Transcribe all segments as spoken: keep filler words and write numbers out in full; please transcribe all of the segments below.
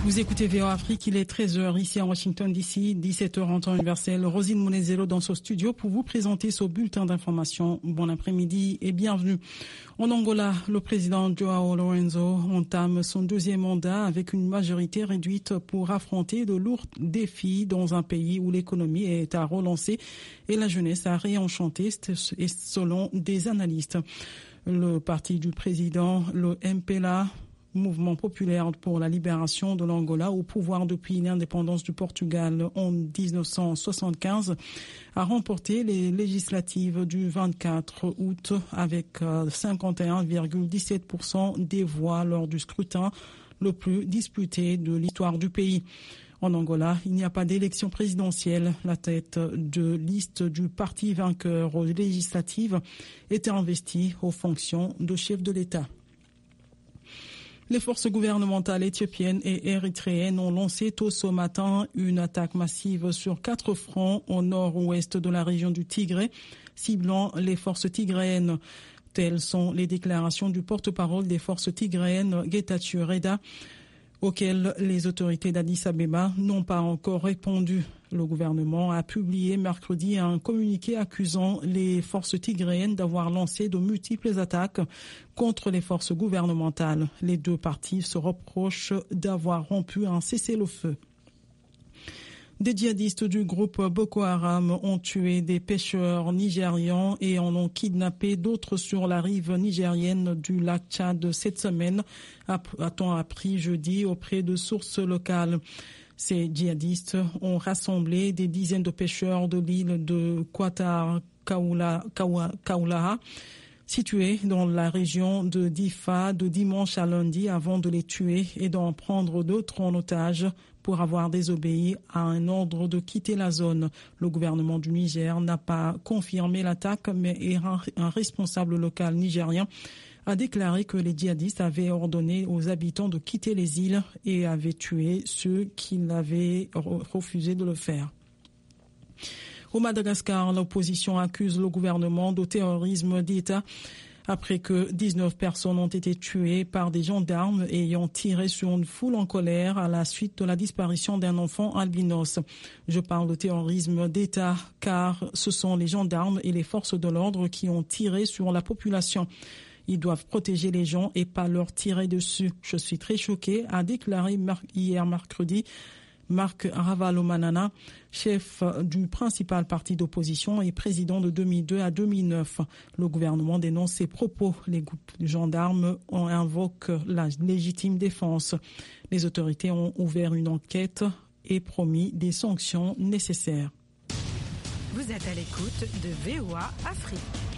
Vous écoutez V O A Afrique, il est treize heures ici à Washington D C, dix-sept heures en temps universel. Rosine Monezelo dans ce studio pour vous présenter ce bulletin d'information. Bon après-midi et bienvenue. En Angola, le président João Lourenço entame son deuxième mandat avec une majorité réduite pour affronter de lourds défis dans un pays où l'économie est à relancer et la jeunesse à réenchanter, selon des analystes. Le parti du président, le M P L A, Mouvement populaire pour la libération de l'Angola, au pouvoir depuis l'indépendance du Portugal en dix-neuf cent soixante-quinze, a remporté les législatives du vingt-quatre août avec cinquante et un virgule dix-sept pour cent des voix lors du scrutin le plus disputé de l'histoire du pays. En Angola, il n'y a pas d'élection présidentielle. La tête de liste du parti vainqueur aux législatives était investie aux fonctions de chef de l'État. Les forces gouvernementales éthiopiennes et érythréennes ont lancé tôt ce matin une attaque massive sur quatre fronts au nord-ouest de la région du Tigré, ciblant les forces tigréennes. Telles sont les déclarations du porte-parole des forces tigréennes, Getachew Reda, auxquelles les autorités d'Addis Abeba n'ont pas encore répondu. Le gouvernement a publié mercredi un communiqué accusant les forces tigréennes d'avoir lancé de multiples attaques contre les forces gouvernementales. Les deux parties se reprochent d'avoir rompu un cessez-le-feu. Des djihadistes du groupe Boko Haram ont tué des pêcheurs nigérians et en ont kidnappé d'autres sur la rive nigérienne du lac Tchad cette semaine, a-t-on appris jeudi auprès de sources locales. Ces djihadistes ont rassemblé des dizaines de pêcheurs de l'île de Qatar Kaulaha, située dans la région de Difa, de dimanche à lundi avant de les tuer et d'en prendre d'autres en otage pour avoir désobéi à un ordre de quitter la zone. Le gouvernement du Niger n'a pas confirmé l'attaque, mais un responsable local nigérien a déclaré que les djihadistes avaient ordonné aux habitants de quitter les îles et avaient tué ceux qui avaient refusé de le faire. Au Madagascar, l'opposition accuse le gouvernement de terrorisme d'État après que dix-neuf personnes ont été tuées par des gendarmes ayant tiré sur une foule en colère à la suite de la disparition d'un enfant albinos. Je parle de terrorisme d'État car ce sont les gendarmes et les forces de l'ordre qui ont tiré sur la population. Ils doivent protéger les gens et pas leur tirer dessus. Je suis très choqué, a déclaré hier mercredi Marc Ravalomanana, chef du principal parti d'opposition et président de deux mille deux à deux mille neuf. Le gouvernement dénonce ces propos. Les groupes de gendarmes invoquent la légitime défense. Les autorités ont ouvert une enquête et promis des sanctions nécessaires. Vous êtes à l'écoute de V O A Afrique.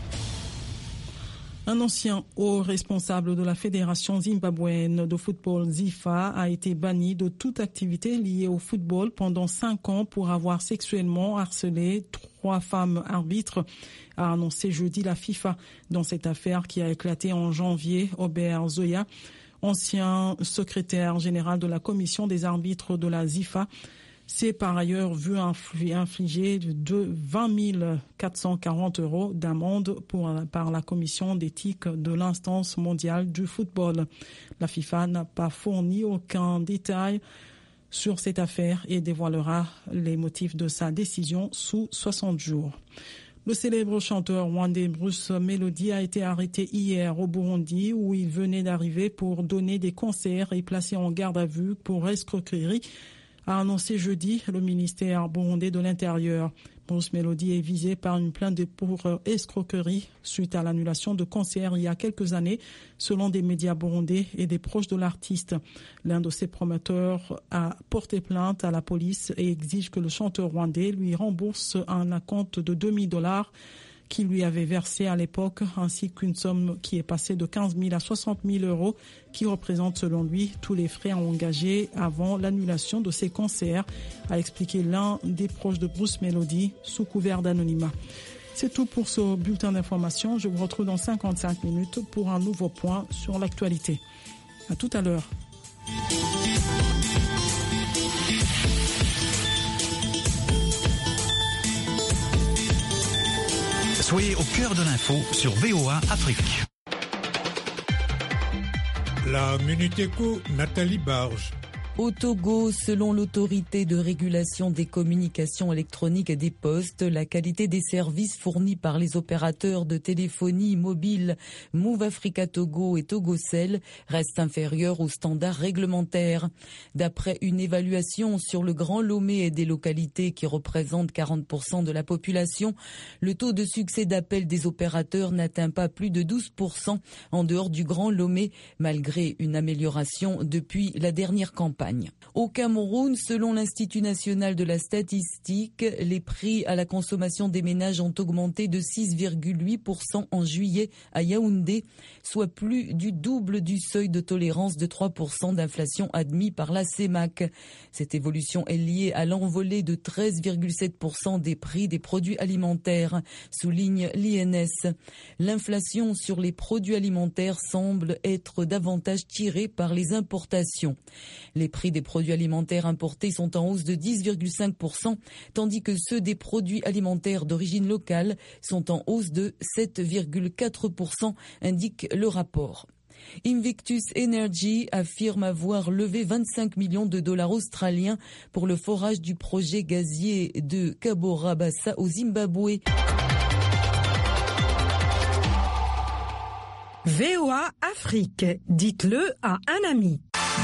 Un ancien haut responsable de la Fédération zimbabwéenne de football ZIFA a été banni de toute activité liée au football pendant cinq ans pour avoir sexuellement harcelé trois femmes arbitres, a annoncé jeudi la FIFA. Dans cette affaire qui a éclaté en janvier, Aubert Zoya, ancien secrétaire général de la commission des arbitres de la ZIFA, s'est par ailleurs vu infliger de vingt mille quatre cent quarante euros d'amende pour, par la commission d'éthique de l'instance mondiale du football. La FIFA n'a pas fourni aucun détail sur cette affaire et dévoilera les motifs de sa décision sous soixante jours. Le célèbre chanteur rwandais Bruce Melody a été arrêté hier au Burundi où il venait d'arriver pour donner des concerts et placé en garde à vue pour escroquerie, a annoncé jeudi le ministère burundais de l'Intérieur. Bruce Melody est visé par une plainte pour escroquerie suite à l'annulation de concerts il y a quelques années, selon des médias burundais et des proches de l'artiste. L'un de ses promoteurs a porté plainte à la police et exige que le chanteur rwandais lui rembourse un acompte de deux mille dollars qu'il lui avait versé à l'époque, ainsi qu'une somme qui est passée de quinze mille à soixante mille euros, qui représente selon lui tous les frais engagés avant l'annulation de ses concerts, a expliqué l'un des proches de Bruce Melody sous couvert d'anonymat. C'est tout pour ce bulletin d'information. Je vous retrouve dans cinquante-cinq minutes pour un nouveau point sur l'actualité. À tout à l'heure. Soyez au cœur de l'info sur V O A Afrique. La Minute Éco, Nathalie Barge. Au Togo, selon l'autorité de régulation des communications électroniques et des postes, la qualité des services fournis par les opérateurs de téléphonie mobile Move Africa Togo et Togocel reste inférieure aux standards réglementaires. D'après une évaluation sur le Grand Lomé et des localités qui représentent quarante pour cent de la population, le taux de succès d'appel des opérateurs n'atteint pas plus de douze pour cent en dehors du Grand Lomé, malgré une amélioration depuis la dernière campagne. Au Cameroun, selon l'Institut national de la statistique, les prix à la consommation des ménages ont augmenté de six virgule huit pour cent en juillet à Yaoundé, soit plus du double du seuil de tolérance de trois pour cent d'inflation admis par la C E M A C. Cette évolution est liée à l'envolée de treize virgule sept pour cent des prix des produits alimentaires, souligne l'I N S. L'inflation sur les produits alimentaires semble être davantage tirée par les importations. Les prix des produits alimentaires importés sont en hausse de dix virgule cinq pour cent, tandis que ceux des produits alimentaires d'origine locale sont en hausse de sept virgule quatre pour cent, indique le rapport. Invictus Energy affirme avoir levé vingt-cinq millions de dollars australiens pour le forage du projet gazier de Cabora Bassa au Zimbabwe. V O A Afrique, dites-le à un ami.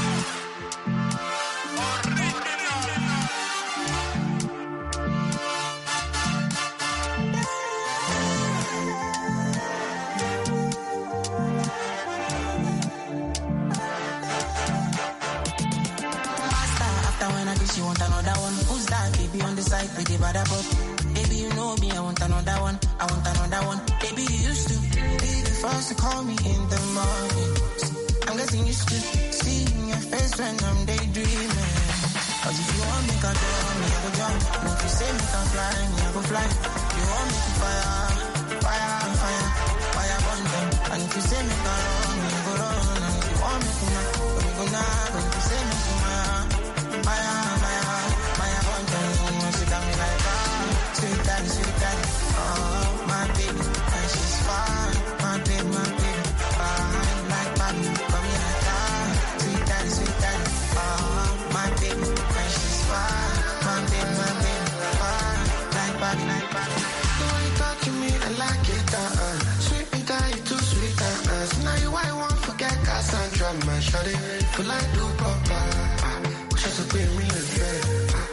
She want another one. Who's that? Baby on the side with the bad up. Baby, you know me. I want another one. I want another one. Baby, you used to be the first to call me in the morning. I'm getting used to seeing your face when I'm daydreaming. Cause if you want me, can jump me, I go jump. And if you say me can fly, me I go fly. You want me to fire, fire, fire, fire burn them. And if you say me can run, me I go run. And if you want me to knock, me go knock. And if you say me to fire, fire. Sweet daddy, sweet daddy, oh, my baby, and she's fine, my baby, my baby, fine, like Bobby, come here like that. Sweet daddy, sweet daddy, oh, my baby, and she's fine, my baby, my baby, fine, like Bobby, like Bobby. The way you talk to me, I like it, uh-uh, sweet me daddy, too sweet, uh-uh, so now you I won't forget Cassandra, my shawty, feel like do papa, wish I could be me in bed.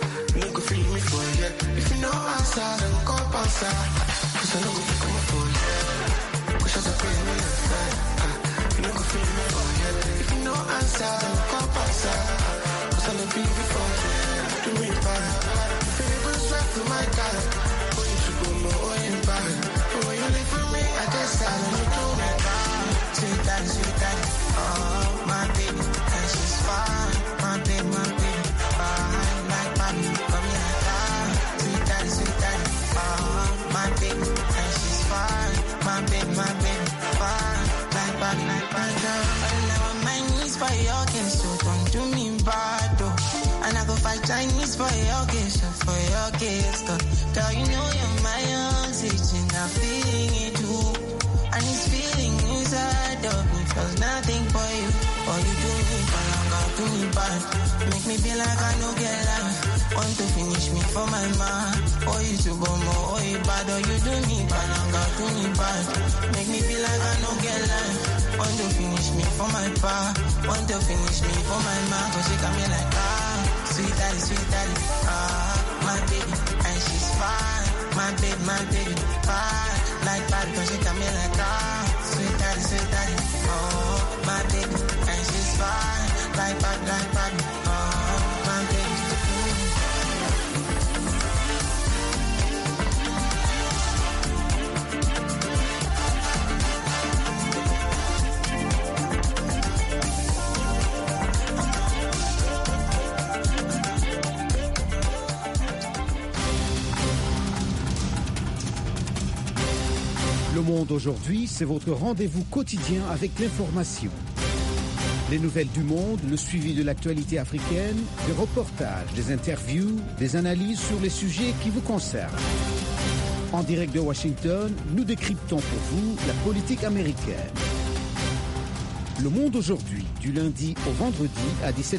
No outside and go outside. Cause I know we can come for you. Wish I was paying me a friend. You know, go feel me for you. If you know outside and go outside. Cause I know be before you. Do me bad. If it was left to my God. Oh, you should go more, oh, you bad. But when you live for me, I just sad and you do me bad. Sweet daddy, sweet daddy. Oh, my baby. And she's fine. My baby, my baby. Fine, like Bobby. Come here. Sweet daddy, oh, my baby, and she's fine, my baby, my baby, fine, like bad, like bad, girl. All I want my knees for your kiss, so don't do me bad, though. And I go fight Chinese for your kiss, for your kiss, girl, you know you're my oxygen, I'm feeling it too, and it's feeling inside of me, feels nothing for you, or you do me bad, do me bad, make me feel like I don't get life. Want to finish me for my man. Oh, you to go more, oh, you bad, oh, you do me bad, I'm gonna do me bad. Make me feel like I don't get life. Want to finish me for my pa. Want to finish me for my man. Cause she got me like, ah, sweet daddy, sweet daddy, ah, my baby, and she's fine. My baby, my baby, fine. Like bad, cause she got me like, ah, sweet daddy, sweet daddy, oh, my baby, and she's fine. Like bad, like bad, oh, my baby. Le Monde aujourd'hui, c'est votre rendez-vous quotidien avec l'information. Les nouvelles du monde, le suivi de l'actualité africaine, des reportages, des interviews, des analyses sur les sujets qui vous concernent. En direct de Washington, nous décryptons pour vous la politique américaine. Le Monde aujourd'hui, du lundi au vendredi à dix-sept heures.